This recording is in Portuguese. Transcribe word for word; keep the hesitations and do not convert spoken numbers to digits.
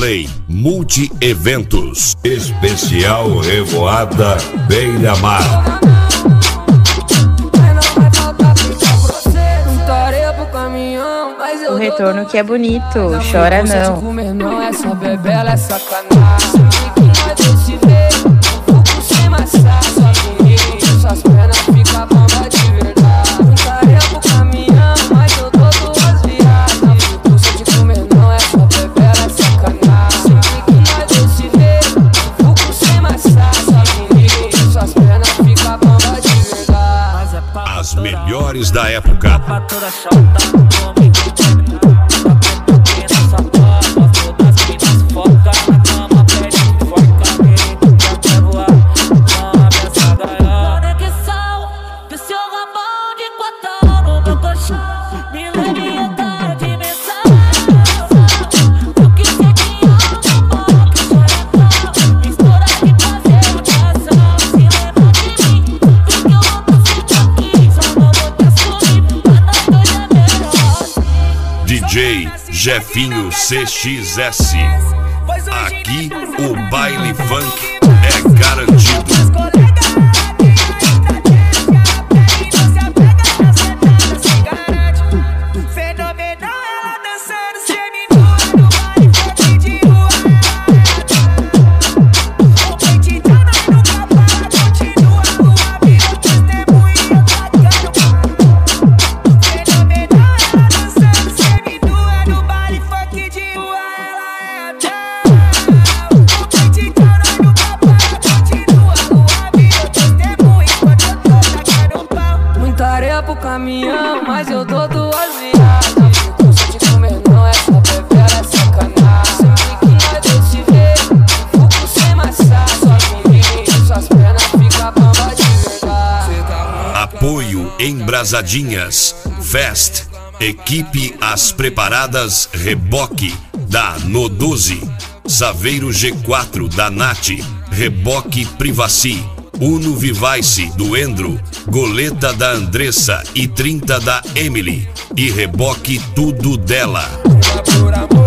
Play Multi-Eventos. Especial Revoada Beira-Mar. O retorno que é bonito, chora não. As melhores da época. D J Jefinho C X S. Aqui o baile funk é garantido. Pro caminhão, mas eu dou duas viadas. Se te comer não, essa bebela é sacanagem. Sempre que nós dois se vê, fico sem maçã. Só comigo, suas pernas ficam bamba de verdade. Apoio Embrasadinhas Fest. Equipe As Preparadas Reboque da No doze. Saveiro G quatro da Nath. Reboque Privacy. Uno Vivice do Endro, Goleta da Andressa e trinta da Emily. E reboque tudo dela.